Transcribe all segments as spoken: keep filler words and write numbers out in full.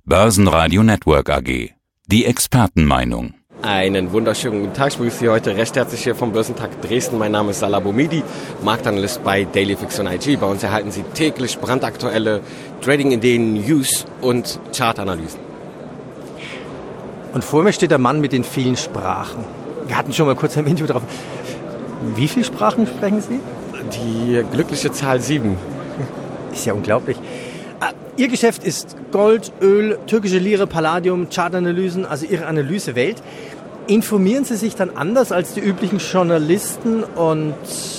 Börsenradio Network A G. Die Expertenmeinung. Einen wunderschönen guten Tag. Ich begrüße Sie heute recht herzlich hier vom Börsentag Dresden. Mein Name ist Salah Boumidi, Marktanalyst bei Dailyfix und I G. Bei uns erhalten Sie täglich brandaktuelle Trading-Ideen, News und Chartanalysen. Und vor mir steht der Mann mit den vielen Sprachen. Wir hatten schon mal kurz ein Interview drauf. Wie viele Sprachen sprechen Sie? Die glückliche Zahl sieben. Ist ja unglaublich. Ihr Geschäft ist Gold, Öl, türkische Lire, Palladium, Chartanalysen, also Ihre Analysewelt. Informieren Sie sich dann anders als die üblichen Journalisten und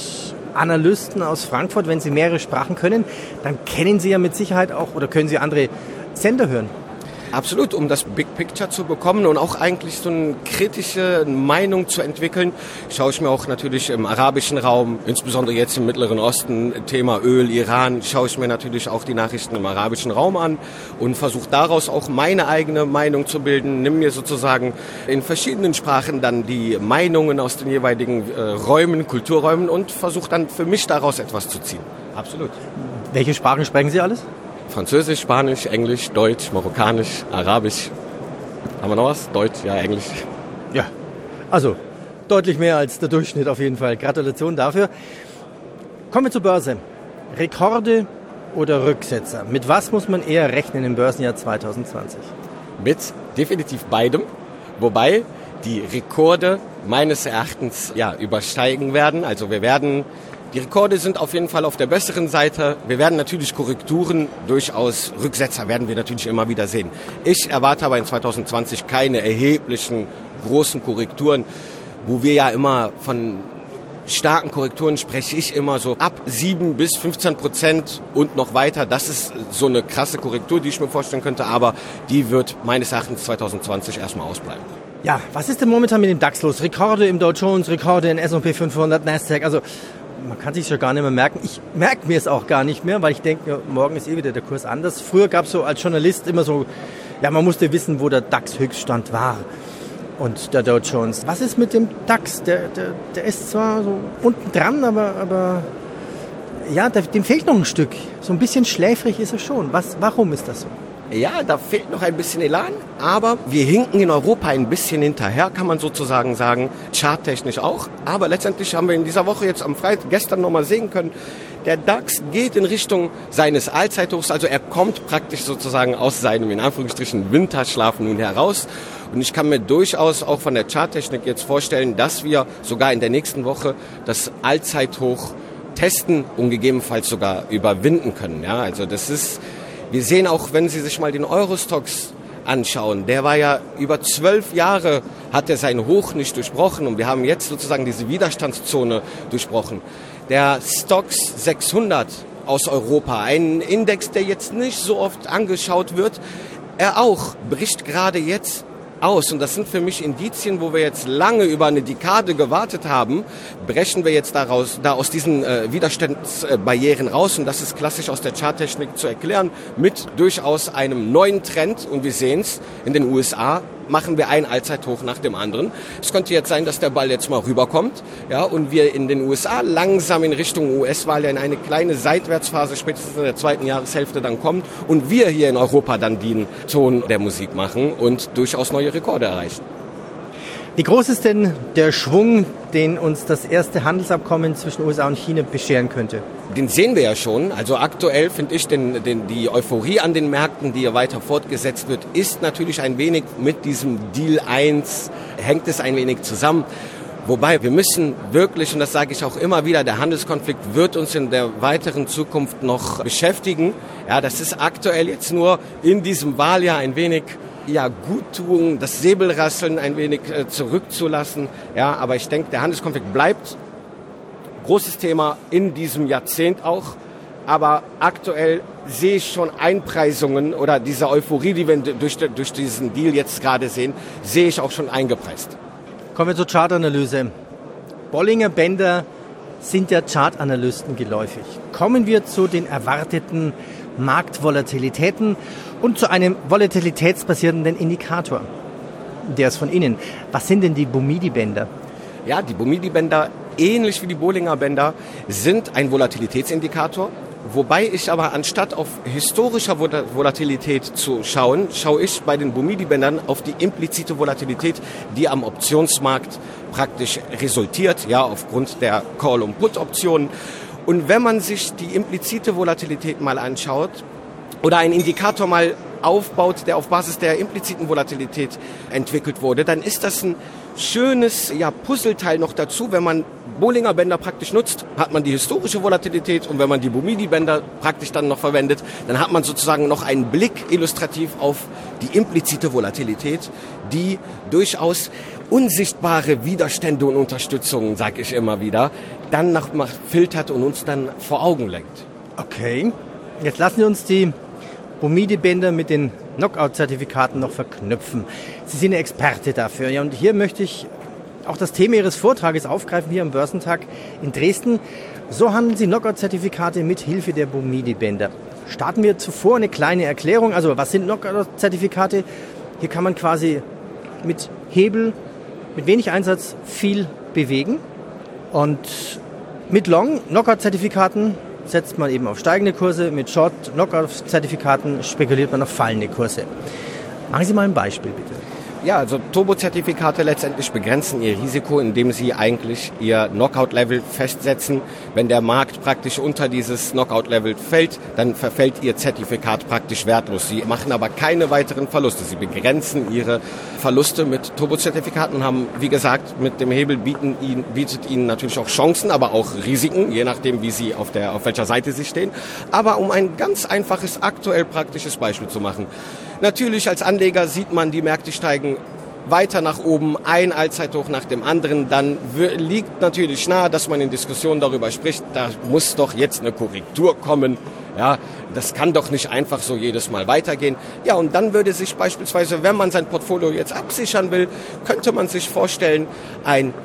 Analysten aus Frankfurt, wenn Sie mehrere Sprachen können? Dann kennen Sie ja mit Sicherheit auch, oder können Sie andere Sender hören? Absolut, um das Big Picture zu bekommen und auch eigentlich so eine kritische Meinung zu entwickeln, schaue ich mir auch natürlich im arabischen Raum, insbesondere jetzt im Mittleren Osten, Thema Öl, Iran, schaue ich mir natürlich auch die Nachrichten im arabischen Raum an und versuche daraus auch meine eigene Meinung zu bilden. Nimm mir sozusagen in verschiedenen Sprachen dann die Meinungen aus den jeweiligen äh, Räumen, Kulturräumen und versuche dann für mich daraus etwas zu ziehen. Absolut. Welche Sprachen sprechen Sie alles? Französisch, Spanisch, Englisch, Deutsch, Marokkanisch, Arabisch. Haben wir noch was? Deutsch, ja, Englisch. Ja, also deutlich mehr als der Durchschnitt auf jeden Fall. Gratulation dafür. Kommen wir zur Börse. Rekorde oder Rücksetzer? Mit was muss man eher rechnen im Börsenjahr zwanzig zwanzig? Mit definitiv beidem. Wobei die Rekorde meines Erachtens ja übersteigen werden. Also wir werden... Die Rekorde sind auf jeden Fall auf der besseren Seite. Wir werden natürlich Korrekturen, durchaus Rücksetzer werden wir natürlich immer wieder sehen. Ich erwarte aber in zwanzig zwanzig keine erheblichen großen Korrekturen, wo wir ja immer von starken Korrekturen spreche ich immer so ab sieben bis fünfzehn Prozent und noch weiter. Das ist so eine krasse Korrektur, die ich mir vorstellen könnte, aber die wird meines Erachtens zwanzig zwanzig erstmal ausbleiben. Ja, was ist denn momentan mit dem DAX los? Rekorde im Dow Jones, Rekorde in S und P fünfhundert, Nasdaq, also man kann sich schon gar nicht mehr merken. Ich merke mir es auch gar nicht mehr, weil ich denke, morgen ist eh wieder der Kurs anders. Früher gab es so als Journalist immer so, ja, man musste wissen, wo der DAX-Höchststand war und der Dow Jones. Was ist mit dem DAX? Der, der, der ist zwar so unten dran, aber, aber ja, dem fehlt noch ein Stück. So ein bisschen schläfrig ist er schon. Was, warum ist das so? Ja, da fehlt noch ein bisschen Elan, aber wir hinken in Europa ein bisschen hinterher, kann man sozusagen sagen, charttechnisch auch. Aber letztendlich haben wir in dieser Woche jetzt am Freitag, gestern nochmal sehen können, der DAX geht in Richtung seines Allzeithochs, also er kommt praktisch sozusagen aus seinem, in Anführungsstrichen, Winterschlaf nun heraus. Und ich kann mir durchaus auch von der Charttechnik jetzt vorstellen, dass wir sogar in der nächsten Woche das Allzeithoch testen und gegebenenfalls sogar überwinden können. Ja, also das ist... Wir sehen auch, wenn Sie sich mal den Eurostoxx anschauen, der war ja über zwölf Jahre, hat er sein Hoch nicht durchbrochen und wir haben jetzt sozusagen diese Widerstandszone durchbrochen. Der Stoxx sechshundert aus Europa, ein Index, der jetzt nicht so oft angeschaut wird, er auch bricht gerade jetzt aus. Und das sind für mich Indizien, wo wir jetzt lange über eine Dekade gewartet haben, brechen wir jetzt daraus, da aus diesen äh, Widerstandsbarrieren raus. Und das ist klassisch aus der Charttechnik zu erklären, mit durchaus einem neuen Trend. Und wir sehen es in den U S A, machen wir ein Allzeithoch nach dem anderen. Es könnte jetzt sein, dass der Ball jetzt mal rüberkommt, ja, und wir in den U S A langsam in Richtung U S-Wahl in eine kleine Seitwärtsphase spätestens in der zweiten Jahreshälfte dann kommt und wir hier in Europa dann den Ton der Musik machen und durchaus neue Rekorde erreichen. Wie groß ist denn der Schwung, den uns das erste Handelsabkommen zwischen U S A und China bescheren könnte? Den sehen wir ja schon. Also aktuell finde ich den, den, die Euphorie an den Märkten, die ja weiter fortgesetzt wird, ist natürlich ein wenig mit diesem Deal eins, hängt es ein wenig zusammen. Wobei wir müssen wirklich, und das sage ich auch immer wieder, der Handelskonflikt wird uns in der weiteren Zukunft noch beschäftigen. Ja, das ist aktuell jetzt nur in diesem Wahljahr ein wenig ja, Guttun, das Säbelrasseln ein wenig äh, zurückzulassen. Ja, aber ich denke, der Handelskonflikt bleibt großes Thema in diesem Jahrzehnt auch. Aber aktuell sehe ich schon Einpreisungen oder diese Euphorie, die wir durch, durch diesen Deal jetzt gerade sehen, sehe ich auch schon eingepreist. Kommen wir zur Chartanalyse. Bollinger Bender sind ja Chartanalysten geläufig. Kommen wir zu den erwarteten Marktvolatilitäten und zu einem volatilitätsbasierten Indikator. Der ist von Ihnen. Was sind denn die Boumidi-Bänder? Ja, die Boumidi-Bänder, ähnlich wie die Bollinger Bänder, sind ein Volatilitätsindikator. Wobei ich aber anstatt auf historischer Volatilität zu schauen, schaue ich bei den Bumidi-Bändern auf die implizite Volatilität, die am Optionsmarkt praktisch resultiert, ja, aufgrund der Call- und Put-Optionen. Und wenn man sich die implizite Volatilität mal anschaut oder einen Indikator mal aufbaut, der auf Basis der impliziten Volatilität entwickelt wurde, dann ist das ein schönes, ja, Puzzleteil noch dazu. Wenn man Bollinger Bänder praktisch nutzt, hat man die historische Volatilität, und wenn man die Bumidi Bänder praktisch dann noch verwendet, dann hat man sozusagen noch einen Blick illustrativ auf die implizite Volatilität, die durchaus unsichtbare Widerstände und Unterstützungen, sage ich immer wieder, dann nach, nach filtert und uns dann vor Augen lenkt. Okay, jetzt lassen Sie uns die Bumidi-Bänder mit den Knockout-Zertifikaten noch verknüpfen. Sie sind eine Experte dafür. Ja, und hier möchte ich auch das Thema Ihres Vortrages aufgreifen, hier am Börsentag in Dresden. So handeln Sie Knockout-Zertifikate mit Hilfe der Bumidi-Bänder. Starten wir zuvor eine kleine Erklärung. Also, was sind Knockout-Zertifikate? Hier kann man quasi mit Hebel, mit wenig Einsatz viel bewegen. Und mit Long-Knockout-Zertifikaten setzt man eben auf steigende Kurse, mit Short-Knockout-Zertifikaten spekuliert man auf fallende Kurse. Machen Sie mal ein Beispiel, bitte. Ja, also Turbo-Zertifikate letztendlich begrenzen ihr Risiko, indem sie eigentlich ihr Knockout-Level festsetzen. Wenn der Markt praktisch unter dieses Knockout-Level fällt, dann verfällt ihr Zertifikat praktisch wertlos. Sie machen aber keine weiteren Verluste. Sie begrenzen ihre Verluste mit Turbo-Zertifikaten und haben, wie gesagt, mit dem Hebel bieten ihnen, bietet ihnen natürlich auch Chancen, aber auch Risiken, je nachdem, wie sie auf der, auf welcher Seite sie stehen. Aber um ein ganz einfaches, aktuell praktisches Beispiel zu machen. Natürlich als Anleger sieht man, die Märkte steigen weiter nach oben, ein Allzeithoch nach dem anderen. Dann liegt natürlich nahe, dass man in Diskussionen darüber spricht, da muss doch jetzt eine Korrektur kommen. Ja, das kann doch nicht einfach so jedes Mal weitergehen. Ja, und dann würde sich beispielsweise, wenn man sein Portfolio jetzt absichern will, könnte man sich vorstellen, ein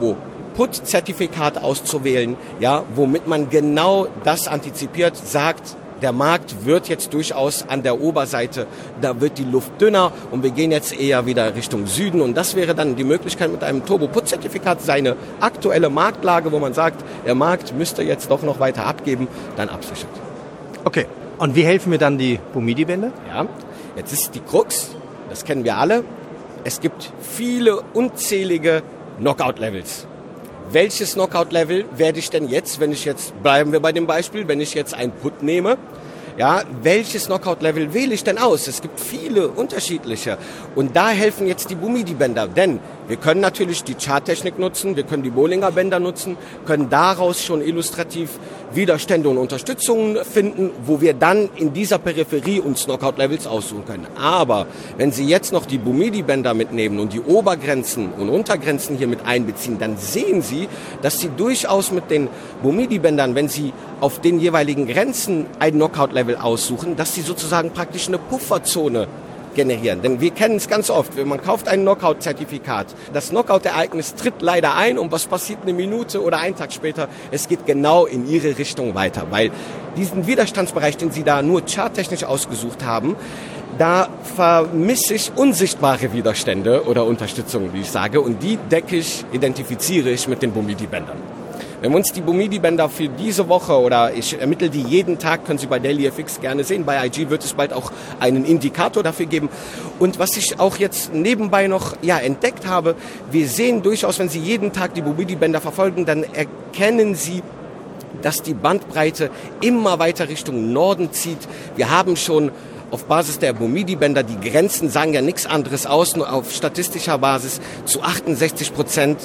Turbo-Put-Zertifikat auszuwählen, ja, womit man genau das antizipiert, sagt, der Markt wird jetzt durchaus an der Oberseite, da wird die Luft dünner und wir gehen jetzt eher wieder Richtung Süden. Und das wäre dann die Möglichkeit, mit einem Turbo-Put-Zertifikat seine aktuelle Marktlage, wo man sagt, der Markt müsste jetzt doch noch weiter abgeben, dann absichert. Okay, und wie helfen mir dann die Bumidi-Bänder? Ja, jetzt ist die Krux, das kennen wir alle, es gibt viele unzählige Knockout-Levels. Welches Knockout-Level werde ich denn jetzt, wenn ich jetzt, bleiben wir bei dem Beispiel, wenn ich jetzt ein Put nehme, ja, welches Knockout-Level wähle ich denn aus? Es gibt viele unterschiedliche. Und da helfen jetzt die Bumidi-Bänder, denn wir können natürlich die Charttechnik nutzen, wir können die Bollinger Bänder nutzen, können daraus schon illustrativ Widerstände und Unterstützungen finden, wo wir dann in dieser Peripherie uns Knockout-Levels aussuchen können. Aber wenn Sie jetzt noch die Bumidi-Bänder mitnehmen und die Obergrenzen und Untergrenzen hier mit einbeziehen, dann sehen Sie, dass Sie durchaus mit den Bumidi-Bändern, wenn Sie auf den jeweiligen Grenzen ein Knockout-Level aussuchen, dass Sie sozusagen praktisch eine Pufferzone generieren. Denn wir kennen es ganz oft, wenn man kauft ein Knockout-Zertifikat, das Knockout-Ereignis tritt leider ein und was passiert eine Minute oder einen Tag später? Es geht genau in Ihre Richtung weiter, weil diesen Widerstandsbereich, den Sie da nur charttechnisch ausgesucht haben, da vermisse ich unsichtbare Widerstände oder Unterstützung, wie ich sage, und die decke ich, identifiziere ich mit den Bumidi-Bändern. Wenn wir uns die Bumidi-Bänder für diese Woche, oder ich ermittle die jeden Tag, können Sie bei Daily F X gerne sehen. Bei I G wird es bald auch einen Indikator dafür geben. Und was ich auch jetzt nebenbei noch ja, entdeckt habe, wir sehen durchaus, wenn Sie jeden Tag die Bumidi-Bänder verfolgen, dann erkennen Sie, dass die Bandbreite immer weiter Richtung Norden zieht. Wir haben schon auf Basis der Bumidi-Bänder, die Grenzen sagen ja nichts anderes aus, nur auf statistischer Basis zu achtundsechzig Prozent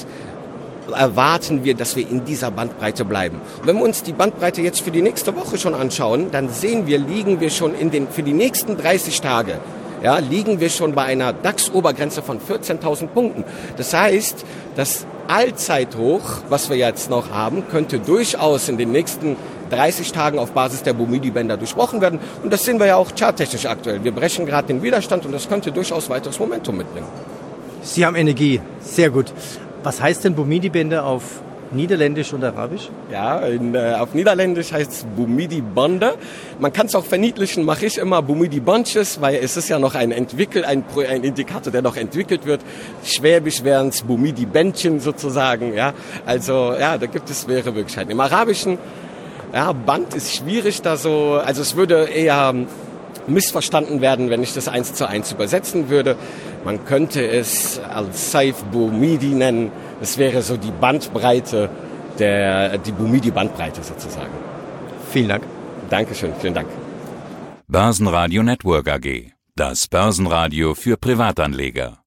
erwarten wir, dass wir in dieser Bandbreite bleiben. Und wenn wir uns die Bandbreite jetzt für die nächste Woche schon anschauen, dann sehen wir, liegen wir schon in den, für die nächsten dreißig Tage, ja, liegen wir schon bei einer DAX-Obergrenze von vierzehntausend Punkten. Das heißt, das Allzeithoch, was wir jetzt noch haben, könnte durchaus in den nächsten dreißig Tagen auf Basis der Bumidi-Bänder durchbrochen werden. Und das sehen wir ja auch charttechnisch aktuell. Wir brechen gerade den Widerstand und das könnte durchaus weiteres Momentum mitbringen. Sie haben Energie, sehr gut. Was heißt denn Bumidi-Bänder auf Niederländisch und Arabisch? Ja, in, äh, auf Niederländisch heißt es Bumidi-Bande. Man kann es auch verniedlichen, mache ich immer Bumidi-Bunches, weil es ist ja noch ein Entwickel, ein, ein Indikator, der noch entwickelt wird. Schwäbisch wären es Bumidi-Bändchen sozusagen. Ja, also ja, da gibt es mehrere Möglichkeiten. Im Arabischen Ja, Band ist schwierig da so, also es würde eher missverstanden werden, wenn ich das eins zu eins übersetzen würde. Man könnte es als Saif Boumidi nennen. Es wäre so die Bandbreite, der, die Boumidi-Bandbreite sozusagen. Vielen Dank. Dankeschön, vielen Dank. Börsenradio Network A G. Das Börsenradio für Privatanleger.